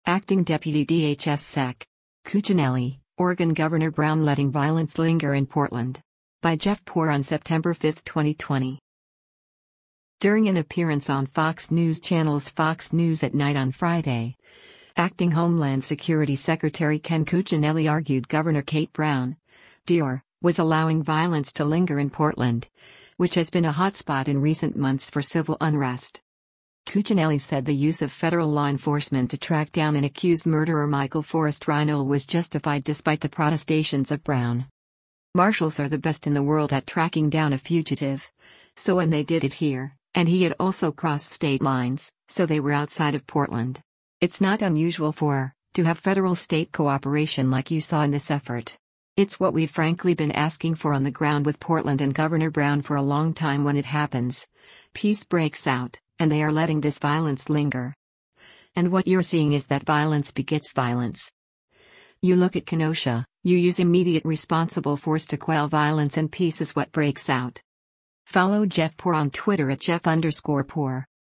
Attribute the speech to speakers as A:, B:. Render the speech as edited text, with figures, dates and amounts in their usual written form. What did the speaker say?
A: Acting Deputy DHS Sec. Cuccinelli, Oregon Governor Brown letting violence linger in Portland. By Jeff Poor on September 5, 2020. During an appearance on Fox News Channel's Fox News at Night on Friday, Acting Homeland Security Secretary Ken Cuccinelli argued Governor Kate Brown, DR, was allowing violence to linger in Portland, which has been a hotspot in recent months for civil unrest. Cuccinelli said the use of federal law enforcement to track down an accused murderer Michael Forrest Reinl was justified despite the protestations of Brown. Marshals are the best in the world at tracking down a fugitive. So when they did it here, and he had also crossed state lines, so they were outside of Portland. It's not unusual to have federal-state cooperation like you saw in this effort. It's what we've frankly been asking for on the ground with Portland and Governor Brown for a long time. When it happens, peace breaks out, and they are letting this violence linger. And what you're seeing is that violence begets violence. You look at Kenosha, you use immediate responsible force to quell violence, and peace is what breaks out. Follow Jeff Poor on Twitter at Jeff_Poor.